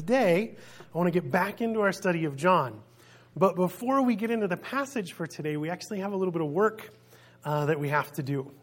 today, I want to get back into our study of John. But before we get into the passage for today, we actually have a little bit of work that we have to do.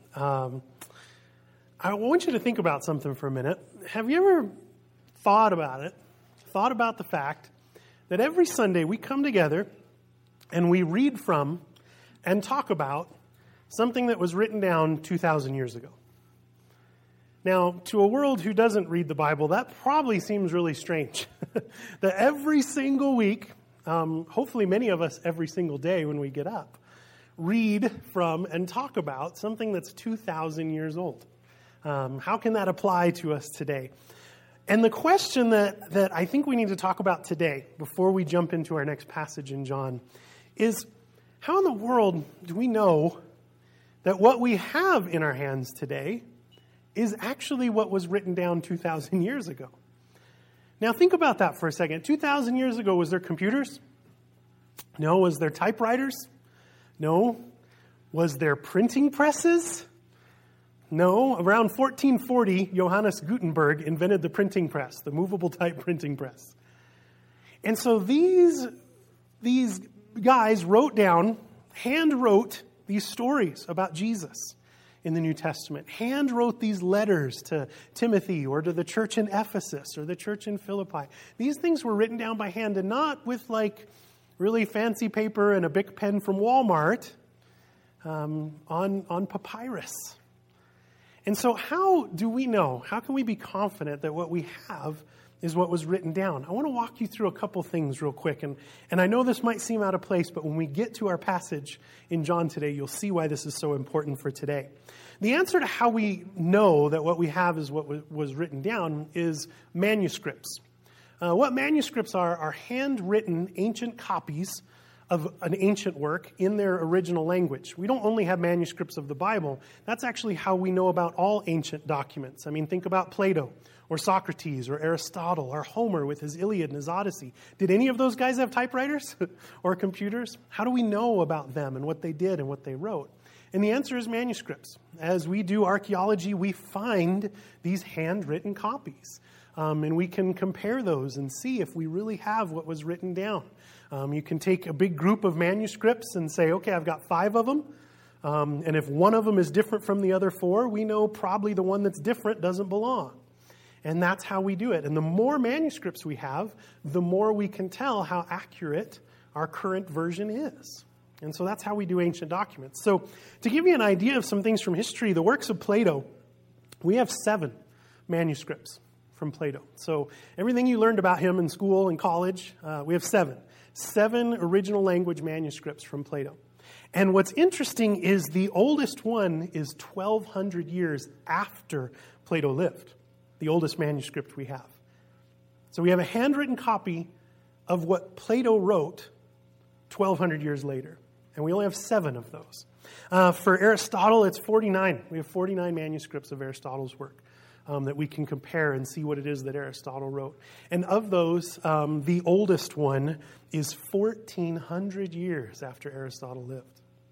I want you to think about something for a minute. Have you ever thought about the fact that every Sunday we come together and we read from and talk about something that was written down 2,000 years ago? Now, to a world who doesn't read the Bible, that probably seems really strange. That every single week, hopefully many of us every single day when we get up, read from and talk about something that's 2,000 years old. How can that apply to us today? And the question that I think we need to talk about today, before we jump into our next passage in John, is how in the world do we know that what we have in our hands today is actually what was written down 2,000 years ago? Now think about that for a second. 2,000 years ago, was there computers? No. Was there typewriters? No. Was there printing presses? No. Around 1440, Johannes Gutenberg invented the printing press, the movable type printing press. And so these guys hand wrote these stories about Jesus in the New Testament, hand wrote these letters to Timothy or to the church in Ephesus or the church in Philippi. These things were written down by hand and not with like really fancy paper and a Bic pen from Walmart on papyrus. And so how do we know, how can we be confident that what we have is what was written down? I want to walk you through a couple things real quick. And I know this might seem out of place, but when we get to our passage in John today, you'll see why this is so important for today. The answer to how we know that what we have is what was written down is manuscripts. What manuscripts are handwritten ancient copies of an ancient work in their original language. We don't only have manuscripts of the Bible. That's actually how we know about all ancient documents. I mean, think about Plato or Socrates or Aristotle or Homer with his Iliad and his Odyssey. Did any of those guys have typewriters or computers? How do we know about them and what they did and what they wrote? And the answer is manuscripts. As we do archaeology, we find these handwritten copies. And we can compare those and see if we really have what was written down. You can take a big group of manuscripts and say, okay, I've got 5 of them. And if one of them is different from the other 4, we know probably the one that's different doesn't belong. And that's how we do it. And the more manuscripts we have, the more we can tell how accurate our current version is. And so that's how we do ancient documents. So to give you an idea of some things from history, the works of Plato, we have 7 manuscripts from Plato. So everything you learned about him in school and college, we have 7. 7 original language manuscripts from Plato. And what's interesting is the oldest one is 1,200 years after Plato lived. The oldest manuscript we have. So we have a handwritten copy of what Plato wrote 1,200 years later. And we only have 7 of those. For Aristotle, it's 49. We have 49 manuscripts of Aristotle's work that we can compare and see what it is that Aristotle wrote. And of those, the oldest one is 1,400 years after Aristotle lived.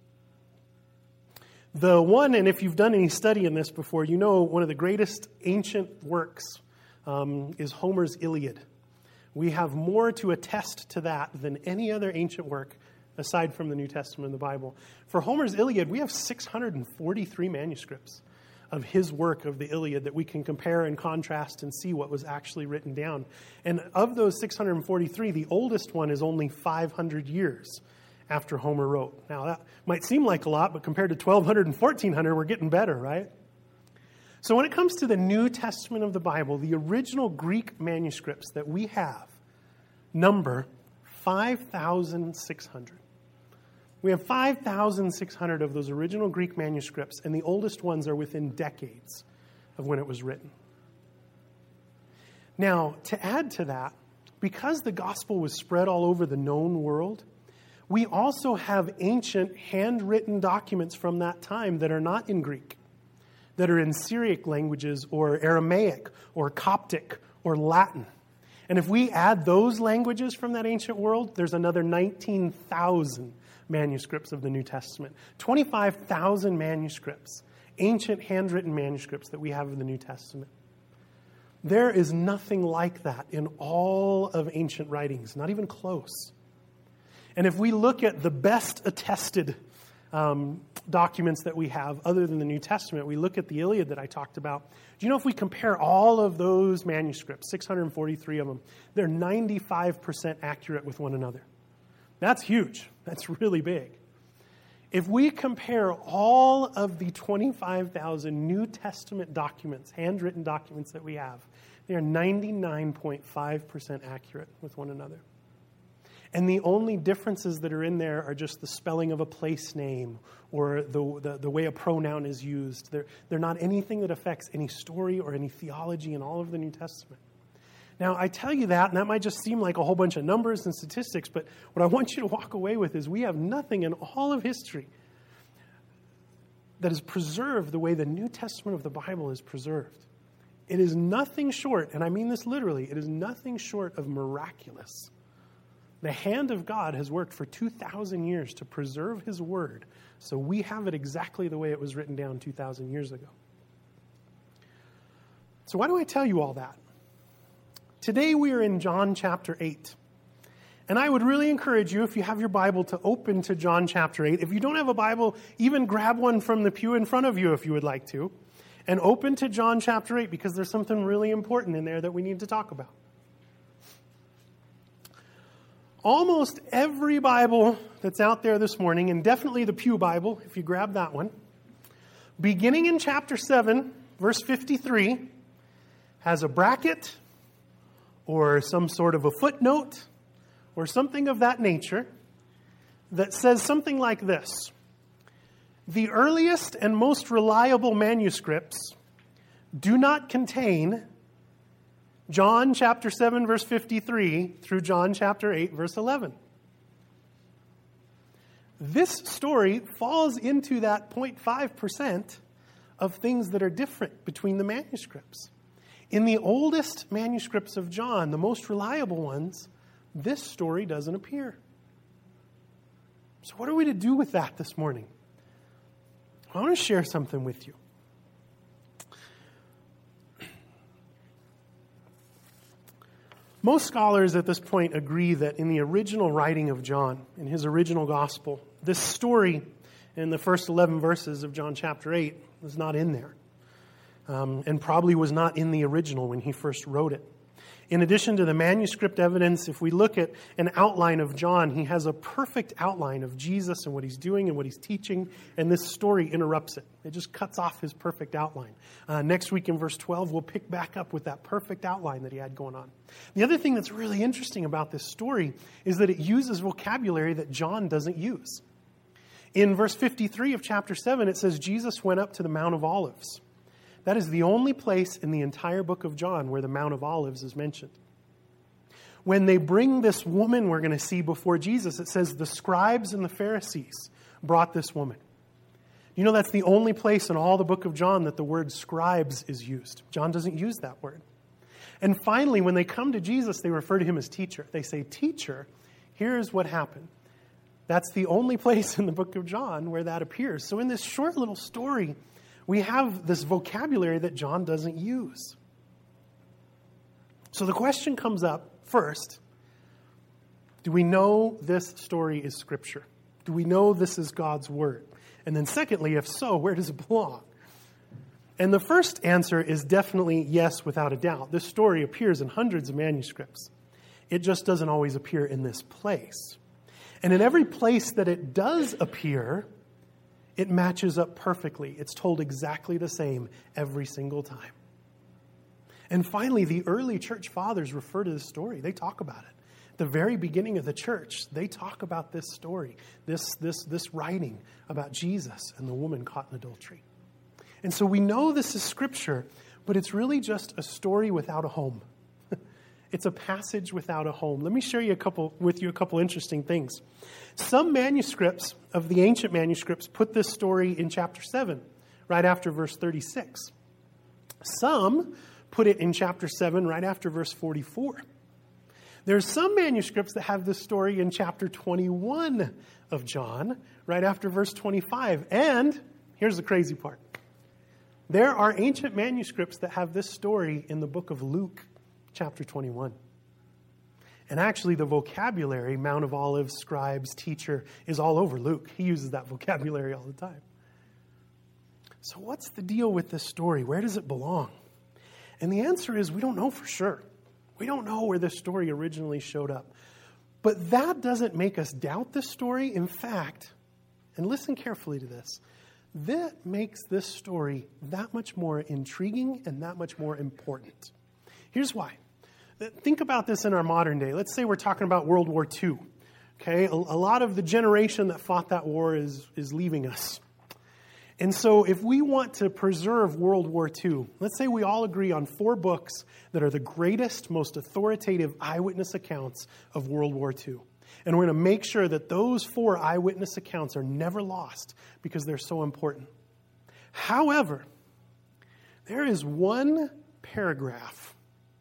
The one, and if you've done any study in this before, you know one of the greatest ancient works is Homer's Iliad. We have more to attest to that than any other ancient work aside from the New Testament and the Bible. For Homer's Iliad, we have 643 manuscripts of his work of the Iliad that we can compare and contrast and see what was actually written down. And of those 643, the oldest one is only 500 years after Homer wrote. Now, that might seem like a lot, but compared to 1,200 and 1,400, we're getting better, right? So when it comes to the New Testament of the Bible, the original Greek manuscripts that we have number 5,600. We have 5,600 of those original Greek manuscripts, and the oldest ones are within decades of when it was written. Now, to add to that, because the gospel was spread all over the known world, we also have ancient handwritten documents from that time that are not in Greek, that are in Syriac languages or Aramaic or Coptic or Latin. And if we add those languages from that ancient world, there's another 19,000 manuscripts of the New Testament. 25,000 manuscripts, ancient handwritten manuscripts that we have in the New Testament. There is nothing like that in all of ancient writings, not even close. And if we look at the best attested documents that we have, other than the New Testament, we look at the Iliad that I talked about. Do you know if we compare all of those manuscripts, 643 of them, they're 95% accurate with one another. That's huge. That's really big. If we compare all of the 25,000 New Testament documents, handwritten documents that we have, they are 99.5% accurate with one another. And the only differences that are in there are just the spelling of a place name or the way a pronoun is used. They're not anything that affects any story or any theology in all of the New Testament. Now, I tell you that, and that might just seem like a whole bunch of numbers and statistics, but what I want you to walk away with is we have nothing in all of history that is preserved the way the New Testament of the Bible is preserved. It is nothing short, and I mean this literally, it is nothing short of miraculous. The hand of God has worked for 2,000 years to preserve His Word, so we have it exactly the way it was written down 2,000 years ago. So why do I tell you all that? Today we are in John chapter 8. And I would really encourage you, if you have your Bible, to open to John chapter 8. If you don't have a Bible, even grab one from the pew in front of you if you would like to. And open to John chapter 8 because there's something really important in there that we need to talk about. Almost every Bible that's out there this morning, and definitely the Pew Bible, if you grab that one, beginning in chapter 7, verse 53, has a bracket or some sort of a footnote or something of that nature that says something like this: the earliest and most reliable manuscripts do not contain John chapter 7, verse 53 through John chapter 8, verse 11. This story falls into that 0.5% of things that are different between the manuscripts. In the oldest manuscripts of John, the most reliable ones, this story doesn't appear. So what are we to do with that this morning? I want to share something with you. Most scholars at this point agree that in the original writing of John, in his original gospel, this story in the first 11 verses of John chapter 8 was not in there. And probably was not in the original when he first wrote it. In addition to the manuscript evidence, if we look at an outline of John, he has a perfect outline of Jesus and what he's doing and what he's teaching, and this story interrupts it. It just cuts off his perfect outline. Next week in verse 12, we'll pick back up with that perfect outline that he had going on. The other thing that's really interesting about this story is that it uses vocabulary that John doesn't use. In verse 53 of chapter 7, it says, Jesus went up to the Mount of Olives. That is the only place in the entire book of John where the Mount of Olives is mentioned. When they bring this woman we're going to see before Jesus, it says the scribes and the Pharisees brought this woman. You know, that's the only place in all the book of John that the word scribes is used. John doesn't use that word. And finally, when they come to Jesus, they refer to him as teacher. They say, teacher, here's what happened. That's the only place in the book of John where that appears. So in this short little story, we have this vocabulary that John doesn't use. So the question comes up first, do we know this story is Scripture? Do we know this is God's Word? And then secondly, if so, where does it belong? And the first answer is definitely yes, without a doubt. This story appears in hundreds of manuscripts. It just doesn't always appear in this place. And in every place that it does appear, it matches up perfectly. It's told exactly the same every single time. And finally, the early church fathers refer to this story. They talk about it. At the very beginning of the church, they talk about this story, this writing about Jesus and the woman caught in adultery. And so we know this is Scripture, but it's really just a story without a home. It's a passage without a home. Let me share with you a couple interesting things. Some manuscripts of the ancient manuscripts put this story in chapter 7, right after verse 36. Some put it in chapter 7, right after verse 44. There's some manuscripts that have this story in chapter 21 of John, right after verse 25. And here's the crazy part. There are ancient manuscripts that have this story in the book of Luke, chapter 21. And actually, the vocabulary, Mount of Olives, scribes, teacher, is all over Luke. He uses that vocabulary all the time. So what's the deal with this story? Where does it belong? And the answer is we don't know for sure. We don't know where this story originally showed up. But that doesn't make us doubt this story. In fact, and listen carefully to this, that makes this story that much more intriguing and that much more important. Here's why. Think about this in our modern day. Let's say we're talking about World War II. Okay, a lot of the generation that fought that war is leaving us. And so if we want to preserve World War II, let's say we all agree on 4 books that are the greatest, most authoritative eyewitness accounts of World War II. And we're going to make sure that those 4 eyewitness accounts are never lost because they're so important. However, there is one paragraph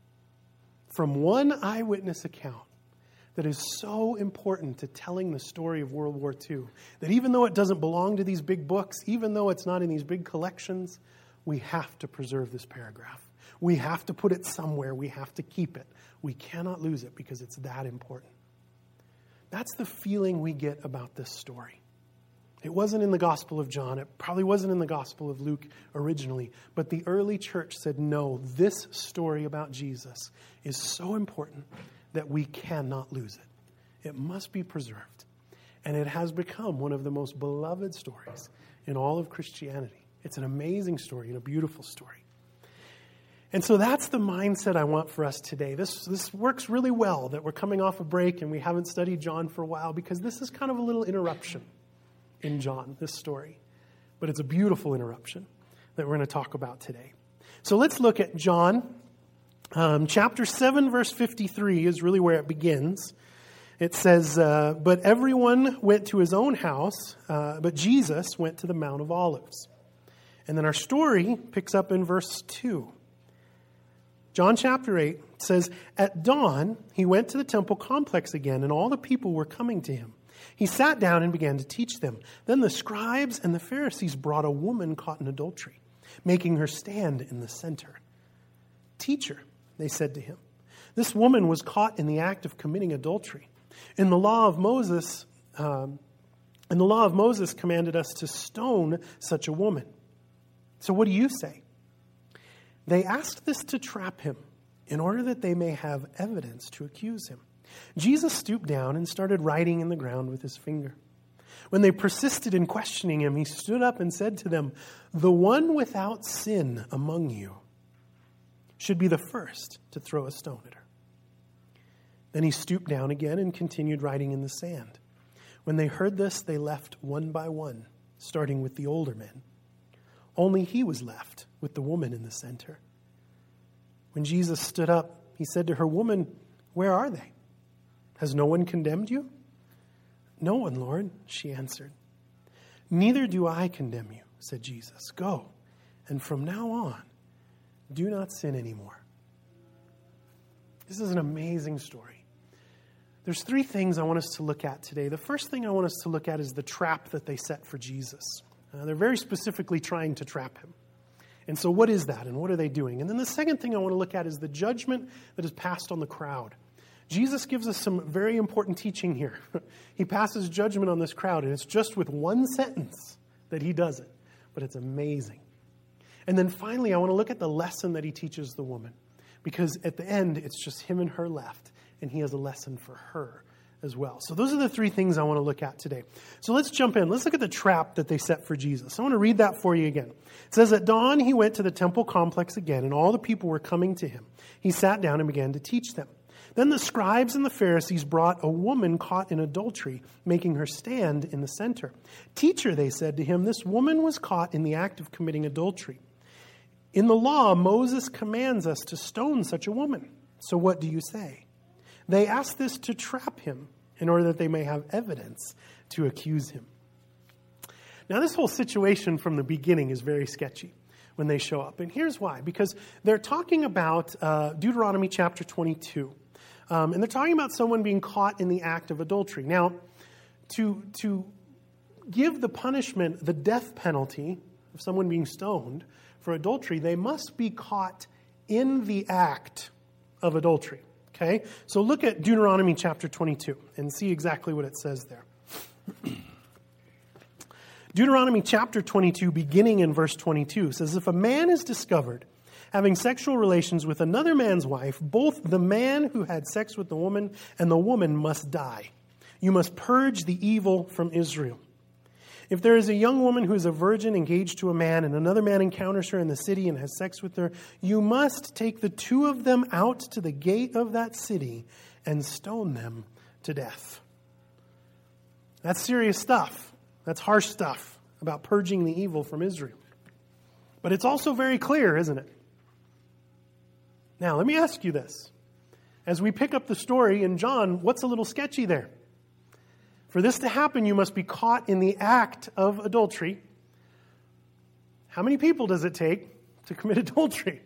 from one eyewitness account that is so important to telling the story of World War II, that even though it doesn't belong to these big books, even though it's not in these big collections, we have to preserve this paragraph. We have to put it somewhere. We have to keep it. We cannot lose it because it's that important. That's the feeling we get about this story. It wasn't in the Gospel of John. It probably wasn't in the Gospel of Luke originally. But the early church said, no, this story about Jesus is so important that we cannot lose it. It must be preserved. And it has become one of the most beloved stories in all of Christianity. It's an amazing story and a beautiful story. And so that's the mindset I want for us today. This works really well that we're coming off a break and we haven't studied John for a while, because this is kind of a little interruption in John, this story. But it's a beautiful interruption that we're going to talk about today. So let's look at John. Chapter 7, verse 53 is really where it begins. It says, but everyone went to his own house, but Jesus went to the Mount of Olives. And then our story picks up in verse 2. John chapter 8 says, at dawn, he went to the temple complex again, and all the people were coming to him. He sat down and began to teach them. Then the scribes and the Pharisees brought a woman caught in adultery, making her stand in the center. Teacher, they said to him, this woman was caught in the act of committing adultery. In the law of Moses commanded us to stone such a woman. So what do you say? They asked this to trap him, in order that they may have evidence to accuse him. Jesus stooped down and started writing in the ground with his finger. When they persisted in questioning him, he stood up and said to them, the one without sin among you should be the first to throw a stone at her. Then he stooped down again and continued writing in the sand. When they heard this, they left one by one, starting with the older men. Only he was left with the woman in the center. When Jesus stood up, he said to her, woman, where are they? Has no one condemned you? No one, Lord, she answered. Neither do I condemn you, said Jesus. Go, and from now on, do not sin anymore. This is an amazing story. There's 3 things I want us to look at today. The first thing I want us to look at is the trap that they set for Jesus. They're very specifically trying to trap him. And so what is that, and what are they doing? And then the second thing I want to look at is the judgment that is passed on the crowd. Jesus gives us some very important teaching here. He passes judgment on this crowd, and it's just with one sentence that he does it. But it's amazing. And then finally, I want to look at the lesson that he teaches the woman. Because at the end, it's just him and her left, and he has a lesson for her as well. So those are the 3 things I want to look at today. So let's jump in. Let's look at the trap that they set for Jesus. I want to read that for you again. It says, at dawn, he went to the temple complex again, and all the people were coming to him. He sat down and began to teach them. Then the scribes and the Pharisees brought a woman caught in adultery, making her stand in the center. Teacher, they said to him, this woman was caught in the act of committing adultery. In the law, Moses commands us to stone such a woman. So what do you say? They asked this to trap him, in order that they may have evidence to accuse him. Now, this whole situation from the beginning is very sketchy when they show up. And here's why. Because they're talking about Deuteronomy chapter 22. And they're talking about someone being caught in the act of adultery. Now, to give the punishment, the death penalty of someone being stoned for adultery, they must be caught in the act of adultery. Okay? So look at Deuteronomy chapter 22 and see exactly what it says there. Deuteronomy chapter 22, beginning in verse 22, says, if a man is discovered having sexual relations with another man's wife, both the man who had sex with the woman and the woman must die. You must purge the evil from Israel. If there is a young woman who is a virgin engaged to a man and another man encounters her in the city and has sex with her, you must take the two of them out to the gate of that city and stone them to death. That's serious stuff. That's harsh stuff about purging the evil from Israel. But it's also very clear, isn't it? Now, let me ask you this. As we pick up the story in John, what's a little sketchy there? For this to happen, you must be caught in the act of adultery. How many people does it take to commit adultery?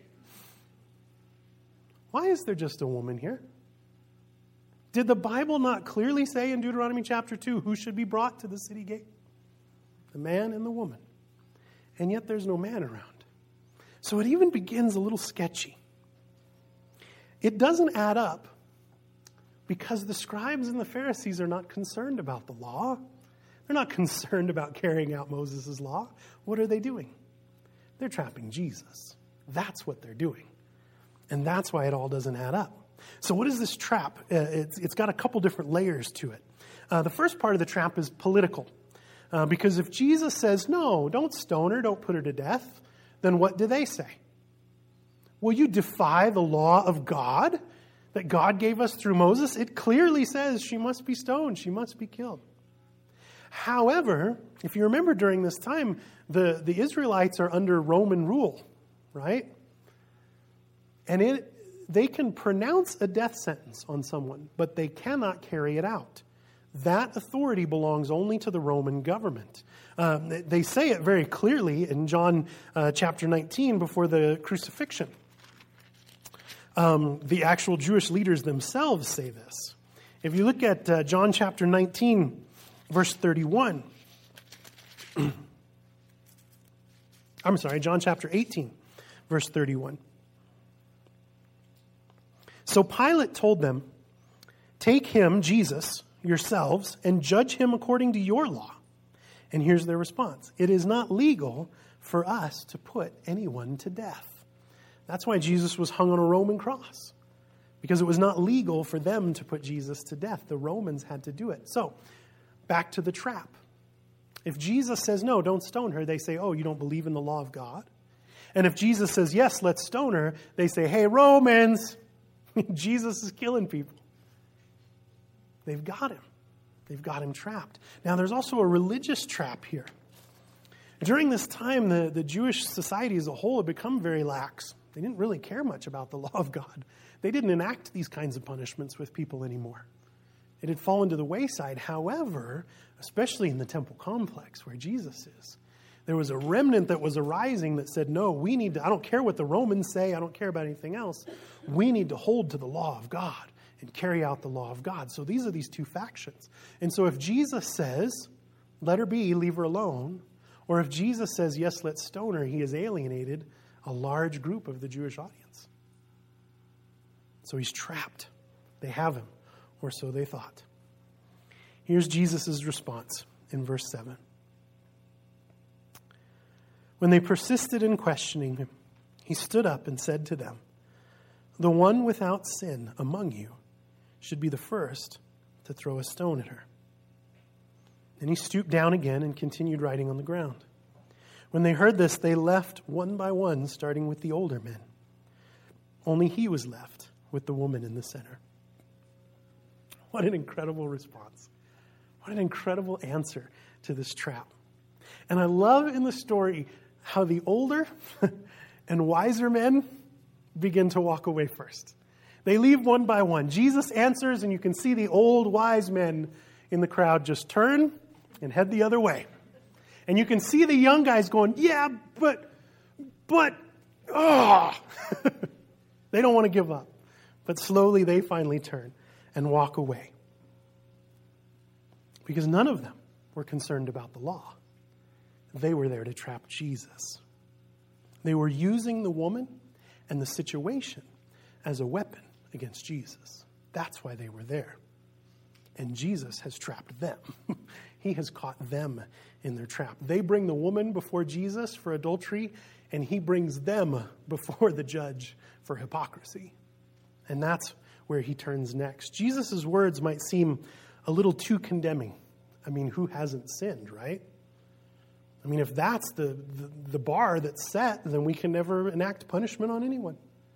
Why is there just a woman here? Did the Bible not clearly say in Deuteronomy chapter 2 who should be brought to the city gate? The man and the woman. And yet there's no man around. So it even begins a little sketchy. It doesn't add up because the scribes and the Pharisees are not concerned about the law. They're not concerned about carrying out Moses' law. What are they doing? They're trapping Jesus. That's what they're doing. And that's why it all doesn't add up. So what is this trap? It's got a couple different layers to it. The first part of the trap is political. Because if Jesus says, no, don't stone her, don't put her to death, then what do they say? Will you defy the law of God that God gave us through Moses? It clearly says she must be stoned, she must be killed. However, if you remember during this time, the Israelites are under Roman rule, right? And they can pronounce a death sentence on someone, but they cannot carry it out. That authority belongs only to the Roman government. They say it very clearly in John chapter 19 before the crucifixion. The actual Jewish leaders themselves say this. If you look at John chapter 19, verse 31. I'm sorry, John chapter 18, verse 31. So Pilate told them, take him, Jesus, yourselves, and judge him according to your law. And here's their response. It is not legal for us to put anyone to death. That's why Jesus was hung on a Roman cross. Because it was not legal for them to put Jesus to death. The Romans had to do it. So, back to the trap. If Jesus says, no, don't stone her, they say, oh, you don't believe in the law of God? And if Jesus says, yes, let's stone her, they say, hey, Romans, Jesus is killing people. They've got him. They've got him trapped. Now, there's also a religious trap here. During this time, the Jewish society as a whole had become very lax. They didn't really care much about the law of God. They didn't enact these kinds of punishments with people anymore. It had fallen to the wayside. However, especially in the temple complex where Jesus is, there was a remnant that was arising that said, no, we need to, I don't care what the Romans say, I don't care about anything else. We need to hold to the law of God and carry out the law of God. So these are these two factions. And so if Jesus says, let her be, leave her alone, or if Jesus says, yes, let's stone her, he has alienated a large group of the Jewish audience. So he's trapped. They have him, or so they thought. Here's Jesus' response in verse 7. When they persisted in questioning him, he stood up and said to them, the one without sin among you should be the first to throw a stone at her. Then he stooped down again and continued writing on the ground. When they heard this, they left one by one, starting with the older men. Only he was left with the woman in the center. What an incredible response. What an incredible answer to this trap. And I love in the story how the older and wiser men begin to walk away first. They leave one by one. Jesus answers, and you can see the old wise men in the crowd just turn and head the other way. And you can see the young guys going, yeah, but, oh. They don't want to give up. But slowly they finally turn and walk away. Because none of them were concerned about the law. They were there to trap Jesus. They were using the woman and the situation as a weapon against Jesus. That's why they were there. And Jesus has trapped them. He has caught them in their trap. They bring the woman before Jesus for adultery, and he brings them before the judge for hypocrisy. And that's where he turns next. Jesus' words might seem a little too condemning. I mean, who hasn't sinned, right? I mean, if that's the bar that's set, then we can never enact punishment on anyone.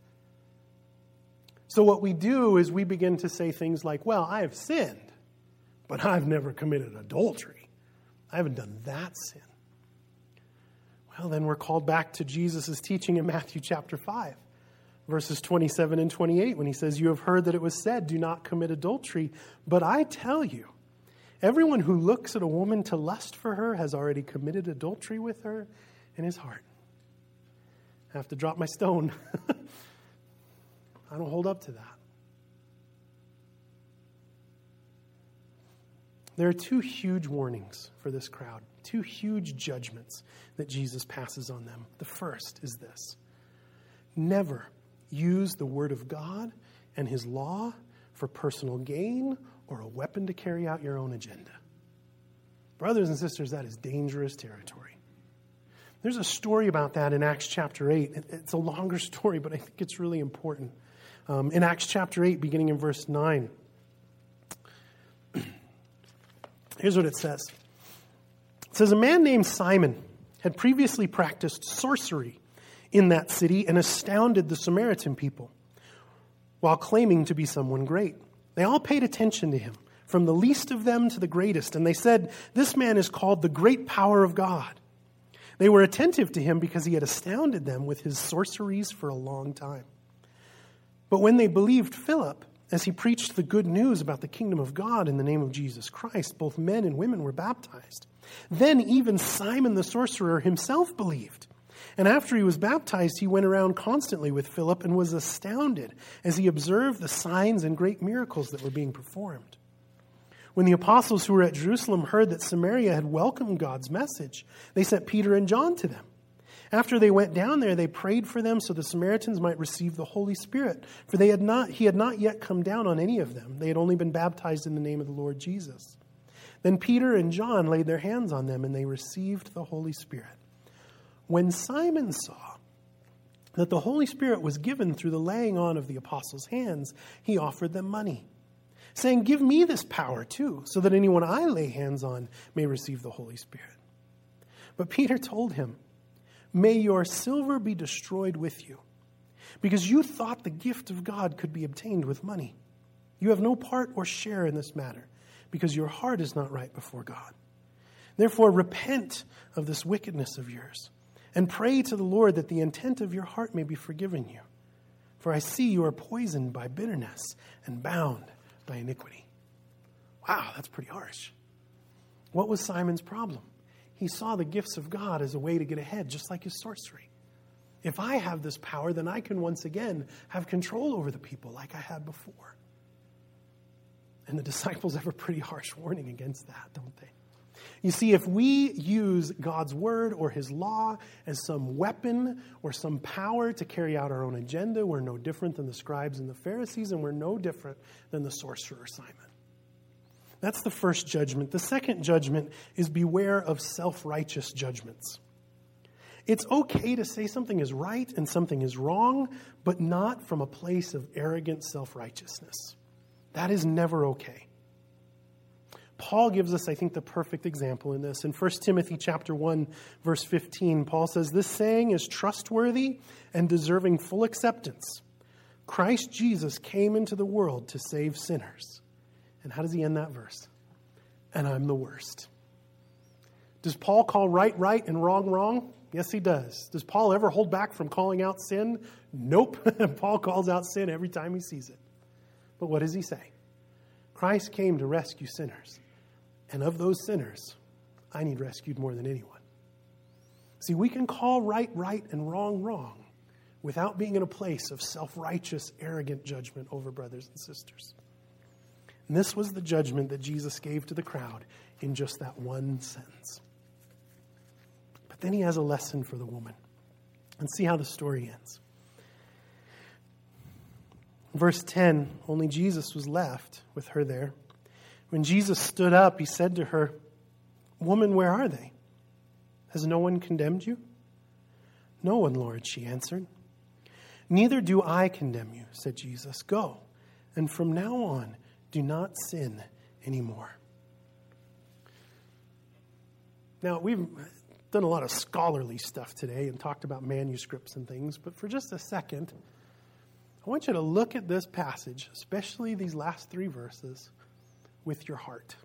So what we do is we begin to say things like, well, I have sinned, but I've never committed adultery. I haven't done that sin. Well, then we're called back to Jesus' teaching in Matthew chapter 5, verses 27 and 28, when he says, you have heard that it was said, do not commit adultery, but I tell you, everyone who looks at a woman to lust for her has already committed adultery with her in his heart. I have to drop my stone. I don't hold up to that. There are two huge warnings for this crowd, two huge judgments that Jesus passes on them. The first is this: never use the word of God and his law for personal gain or a weapon to carry out your own agenda. Brothers and sisters, that is dangerous territory. There's a story about that in Acts chapter 8. It's a longer story, but I think it's really important. In Acts chapter 8, beginning in verse 9, here's what it says. It says, a man named Simon had previously practiced sorcery in that city and astounded the Samaritan people while claiming to be someone great. They all paid attention to him, from the least of them to the greatest, and they said, this man is called the great power of God. They were attentive to him because he had astounded them with his sorceries for a long time. But when they believed Philip, as he preached the good news about the kingdom of God in the name of Jesus Christ, both men and women were baptized. Then even Simon the sorcerer himself believed. And after he was baptized, he went around constantly with Philip and was astounded as he observed the signs and great miracles that were being performed. When the apostles who were at Jerusalem heard that Samaria had welcomed God's message, they sent Peter and John to them. After they went down there, they prayed for them so the Samaritans might receive the Holy Spirit, for he had not yet come down on any of them. They had only been baptized in the name of the Lord Jesus. Then Peter and John laid their hands on them, and they received the Holy Spirit. When Simon saw that the Holy Spirit was given through the laying on of the apostles' hands, he offered them money, saying, give me this power too, so that anyone I lay hands on may receive the Holy Spirit. But Peter told him, may your silver be destroyed with you, because you thought the gift of God could be obtained with money. You have no part or share in this matter, because your heart is not right before God. Therefore, repent of this wickedness of yours, and pray to the Lord that the intent of your heart may be forgiven you. For I see you are poisoned by bitterness and bound by iniquity. Wow, that's pretty harsh. What was Simon's problem? He saw the gifts of God as a way to get ahead, just like his sorcery. If I have this power, then I can once again have control over the people like I had before. And the disciples have a pretty harsh warning against that, don't they? You see, if we use God's word or his law as some weapon or some power to carry out our own agenda, we're no different than the scribes and the Pharisees, and we're no different than the sorcerer Simon. That's the first judgment. The second judgment is beware of self-righteous judgments. It's okay to say something is right and something is wrong, but not from a place of arrogant self-righteousness. That is never okay. Paul gives us, I think, the perfect example in this. In 1 Timothy chapter 1, verse 15, Paul says, this saying is trustworthy and deserving full acceptance. Christ Jesus came into the world to save sinners. And how does he end that verse? And I'm the worst. Does Paul call right, right, and wrong, wrong? Yes, he does. Does Paul ever hold back from calling out sin? Nope. Paul calls out sin every time he sees it. But what does he say? Christ came to rescue sinners. And of those sinners, I need rescued more than anyone. See, we can call right, right, and wrong, wrong without being in a place of self-righteous, arrogant judgment over brothers and sisters. And this was the judgment that Jesus gave to the crowd in just that one sentence. But then he has a lesson for the woman. And see how the story ends. Verse 10, only Jesus was left with her there. When Jesus stood up, he said to her, "Woman, where are they? Has no one condemned you?" "No one, Lord," she answered. "Neither do I condemn you," said Jesus. "Go, and from now on, do not sin anymore." Now, we've done a lot of scholarly stuff today and talked about manuscripts and things, but for just a second, I want you to look at this passage, especially these last 3 verses, with your heart.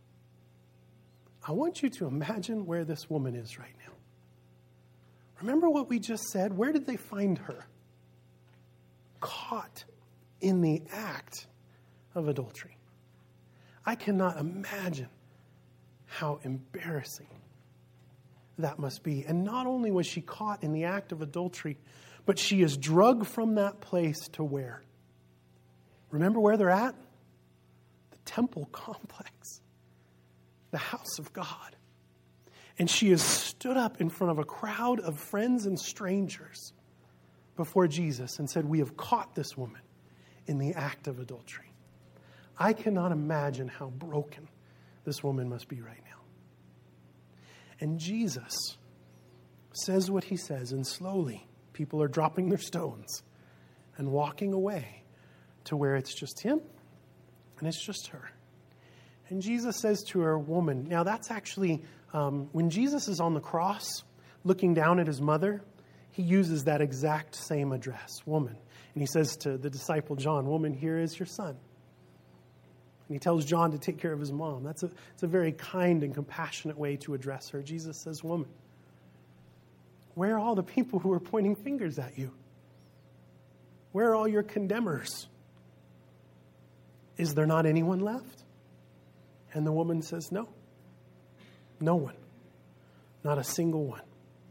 I want you to imagine where this woman is right now. Remember what we just said? Where did they find her? Caught in the act of adultery. I cannot imagine how embarrassing that must be. And not only was she caught in the act of adultery, but she is drugged from that place to where? Remember where they're at? The temple complex. The house of God. And she has stood up in front of a crowd of friends and strangers before Jesus and said, "We have caught this woman in the act of adultery." I cannot imagine how broken this woman must be right now. And Jesus says what he says, and slowly people are dropping their stones and walking away to where it's just him and it's just her. And Jesus says to her, "Woman," now that's actually, when Jesus is on the cross looking down at his mother, he uses that exact same address, "Woman." And he says to the disciple John, "Woman, here is your son." And he tells John to take care of his mom. It's a very kind and compassionate way to address her. Jesus says, "Woman, where are all the people who are pointing fingers at you? Where are all your condemners? Is there not anyone left?" And the woman says, "No. No one. Not a single one."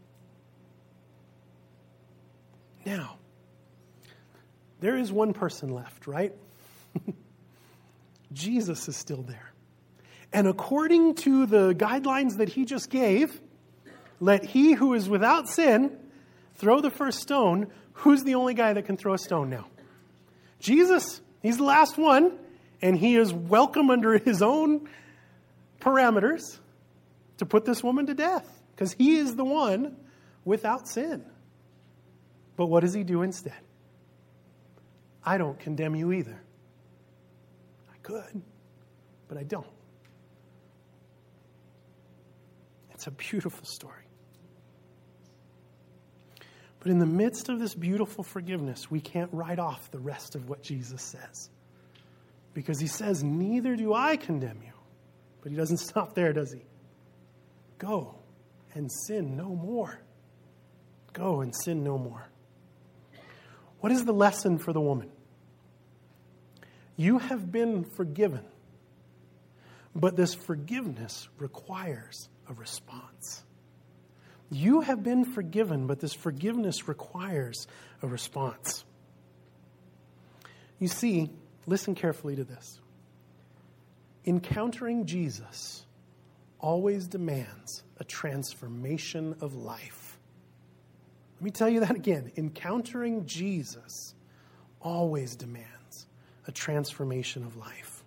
Now, there is one person left, right? Jesus is still there. And according to the guidelines that he just gave, let he who is without sin throw the first stone. Who's the only guy that can throw a stone now? Jesus. He's the last one, and he is welcome under his own parameters to put this woman to death, because he is the one without sin. But what does he do instead? "I don't condemn you either." I could, but I don't. It's a beautiful story. But in the midst of this beautiful forgiveness, we can't write off the rest of what Jesus says. Because he says, "Neither do I condemn you." But he doesn't stop there, does he? "Go and sin no more." Go and sin no more. What is the lesson for the woman? You have been forgiven, but this forgiveness requires a response. You have been forgiven, but this forgiveness requires a response. You see, listen carefully to this. Encountering Jesus always demands a transformation of life. Let me tell you that again. Encountering Jesus always demands a transformation of life.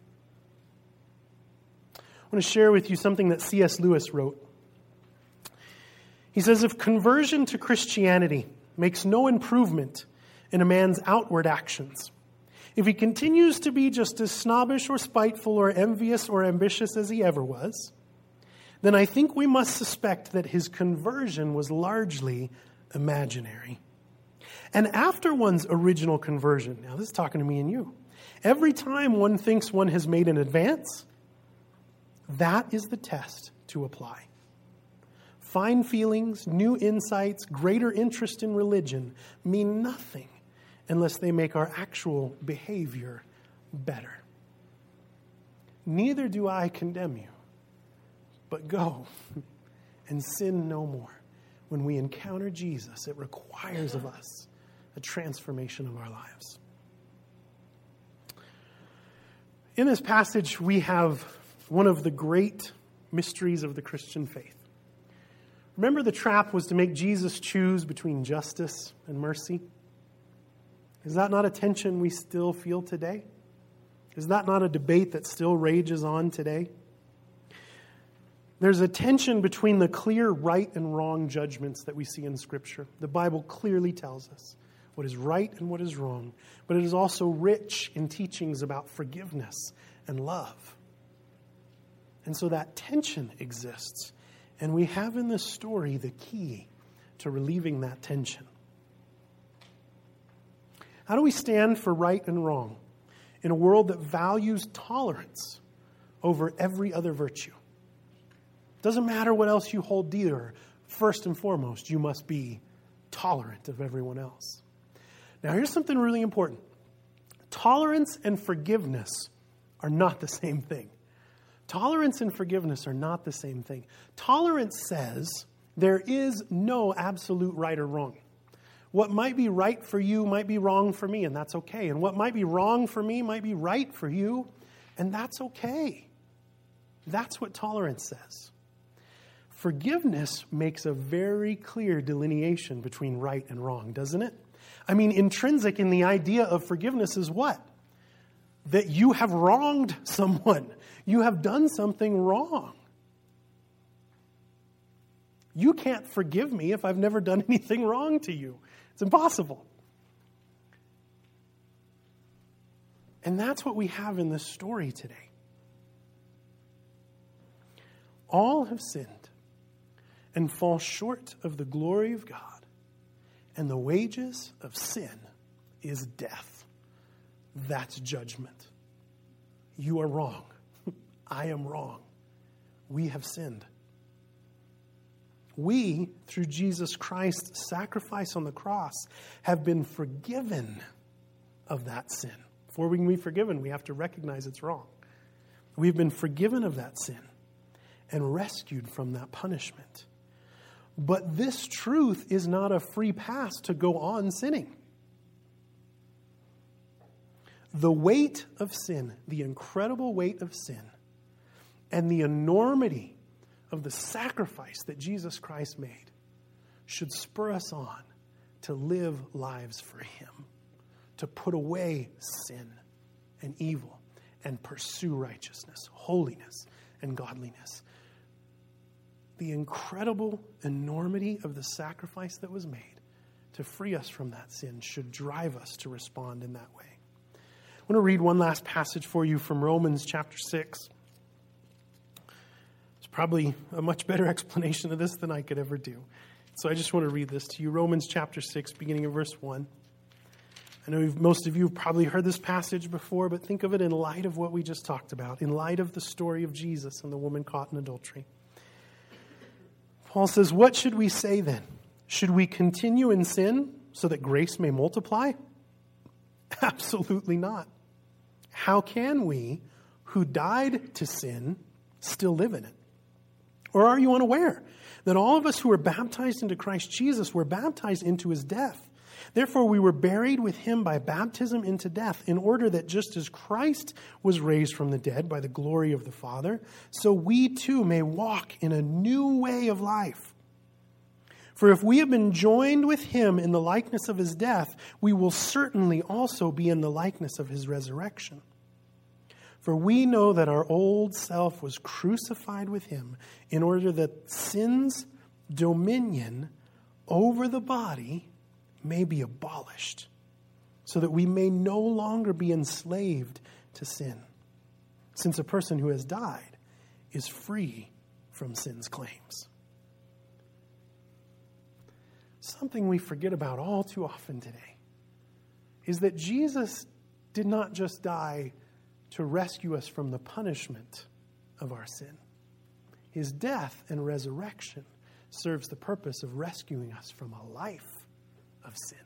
I want to share with you something that C.S. Lewis wrote. He says, "If conversion to Christianity makes no improvement in a man's outward actions, if he continues to be just as snobbish or spiteful or envious or ambitious as he ever was, then I think we must suspect that his conversion was largely imaginary. And after one's original conversion," now this is talking to me and you, "every time one thinks one has made an advance, that is the test to apply. Fine feelings, new insights, greater interest in religion mean nothing unless they make our actual behavior better. Neither do I condemn you, but go and sin no more." When we encounter Jesus, it requires of us a transformation of our lives. In this passage, we have one of the great mysteries of the Christian faith. Remember, the trap was to make Jesus choose between justice and mercy? Is that not a tension we still feel today? Is that not a debate that still rages on today? There's a tension between the clear right and wrong judgments that we see in Scripture. The Bible clearly tells us what is right and what is wrong, but it is also rich in teachings about forgiveness and love. And so that tension exists. And we have in this story the key to relieving that tension. How do we stand for right and wrong in a world that values tolerance over every other virtue? Doesn't matter what else you hold dear. First and foremost, you must be tolerant of everyone else. Now, here's something really important. Tolerance and forgiveness are not the same thing. Tolerance and forgiveness are not the same thing. Tolerance says there is no absolute right or wrong. What might be right for you might be wrong for me, and that's okay. And what might be wrong for me might be right for you, and that's okay. That's what tolerance says. Forgiveness makes a very clear delineation between right and wrong, doesn't it? I mean, intrinsic in the idea of forgiveness is what? That you have wronged someone. You have done something wrong. You can't forgive me if I've never done anything wrong to you. It's impossible. And that's what we have in this story today. All have sinned and fall short of the glory of God, and the wages of sin is death. That's judgment. You are wrong. I am wrong. We have sinned. We, through Jesus Christ's sacrifice on the cross, have been forgiven of that sin. Before we can be forgiven, we have to recognize it's wrong. We've been forgiven of that sin and rescued from that punishment. But this truth is not a free pass to go on sinning. The weight of sin, the incredible weight of sin, and the enormity of the sacrifice that Jesus Christ made should spur us on to live lives for Him, to put away sin and evil and pursue righteousness, holiness, and godliness. The incredible enormity of the sacrifice that was made to free us from that sin should drive us to respond in that way. I want to read one last passage for you from Romans chapter 6. It's probably a much better explanation of this than I could ever do. So I just want to read this to you. Romans chapter 6, beginning of verse 1. I know most of you have probably heard this passage before, but think of it in light of what we just talked about, in light of the story of Jesus and the woman caught in adultery. Paul says, "What should we say then? Should we continue in sin so that grace may multiply? Absolutely not. How can we, who died to sin, still live in it? Or are you unaware that all of us who were baptized into Christ Jesus were baptized into His death? Therefore we were buried with Him by baptism into death, in order that just as Christ was raised from the dead by the glory of the Father, so we too may walk in a new way of life. For if we have been joined with Him in the likeness of His death, we will certainly also be in the likeness of His resurrection. For we know that our old self was crucified with Him in order that sin's dominion over the body may be abolished, so that we may no longer be enslaved to sin, since a person who has died is free from sin's claims." Something we forget about all too often today is that Jesus did not just die to rescue us from the punishment of our sin. His death and resurrection serves the purpose of rescuing us from a life of sin.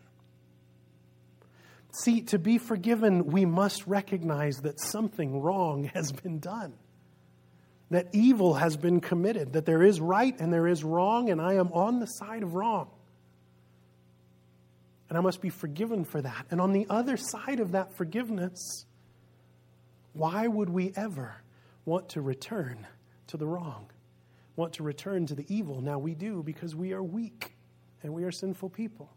See, to be forgiven, we must recognize that something wrong has been done, that evil has been committed, that there is right and there is wrong, and I am on the side of wrong. And I must be forgiven for that. And on the other side of that forgiveness, why would we ever want to return to the wrong? want to return to the evil. Now we do because we are weak and we are sinful people.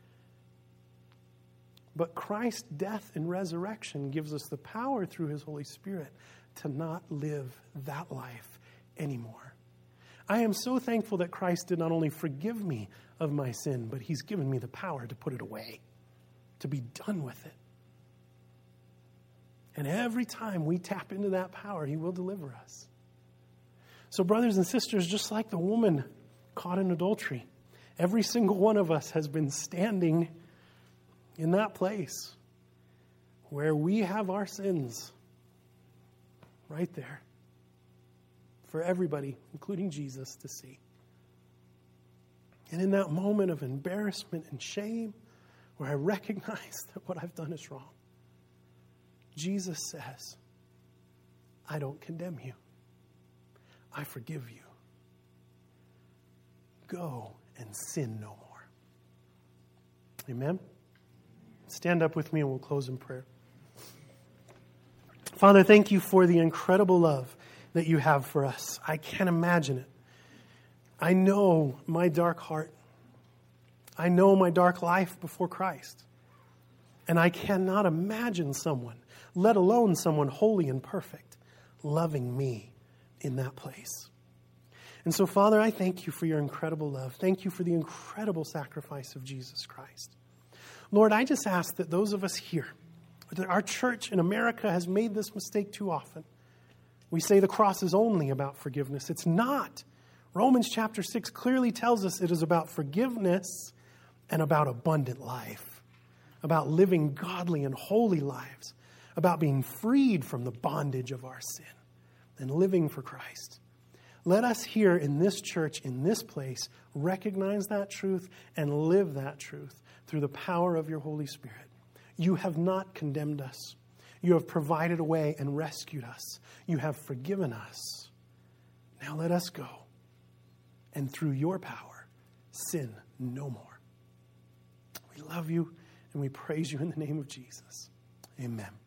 But Christ's death and resurrection gives us the power through his Holy Spirit to not live that life anymore. I am so thankful that Christ did not only forgive me of my sin, but he's given me the power to put it away, to be done with it. And every time we tap into that power, he will deliver us. So brothers and sisters, just like the woman caught in adultery, every single one of us has been standing in that place where we have our sins right there for everybody, including Jesus, to see. And in that moment of embarrassment and shame, where I recognize that what I've done is wrong, Jesus says, I don't condemn you. I forgive you. Go and sin no more. Amen? Stand up with me and we'll close in prayer. Father, thank you for the incredible love that you have for us. I can't imagine it. I know my dark heart. I know my dark life before Christ. And I cannot imagine someone, let alone someone holy and perfect, loving me in that place. And so, Father, I thank you for your incredible love. Thank you for the incredible sacrifice of Jesus Christ. Lord, I just ask that those of us here, that our church in America has made this mistake too often. We say the cross is only about forgiveness. It's not. Romans chapter 6 clearly tells us it is about forgiveness and about abundant life, about living godly and holy lives, about being freed from the bondage of our sin and living for Christ. Let us here in this church, in this place, recognize that truth and live that truth through the power of your Holy Spirit. You have not condemned us. You have provided a way and rescued us. You have forgiven us. Now let us go, and through your power, sin no more. We love you and we praise you in the name of Jesus. Amen.